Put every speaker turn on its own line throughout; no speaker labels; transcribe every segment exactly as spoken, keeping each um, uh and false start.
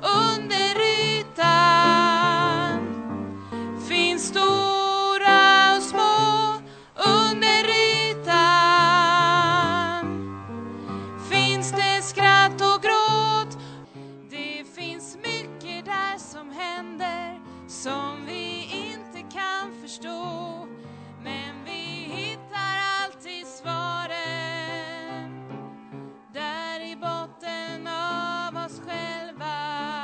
under ytan. Finns stora och små under ytan. Finns det skratt och gråt. Det finns mycket där som händer som vi inte kan förstå. Men vi hittar alltid svaren där i botten av oss själva.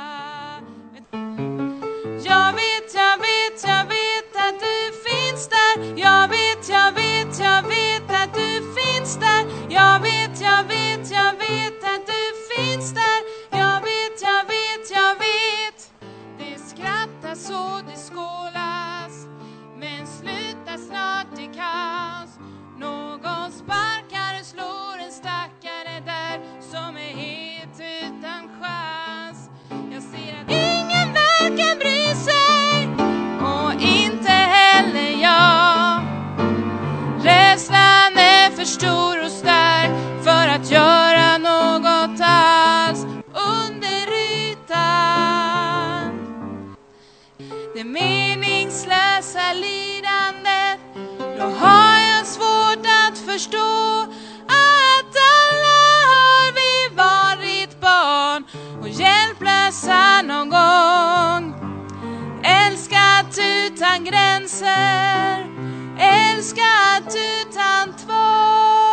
Jag vet, jag vet, jag vet att du finns där. Jag vet, jag vet, jag vet att du finns där. Jag vet, jag vet, jag vet att du finns där. Jag vet, jag vet, jag vet. Det skrattas och det skålas, men slutar snart i kaos. Någon sparkar och slår en stackare där som är helt utan chans. Jag ser att ingen verkar bry sig, och inte heller jag. Rädslan är för stor och stark för att göra något alls under ytan. Det meningslösa lidandet, då har jag svårt att förstå att alla har vi varit barn och hjälplösa någon gång. Älskat utan gränser, älskat utan tvång.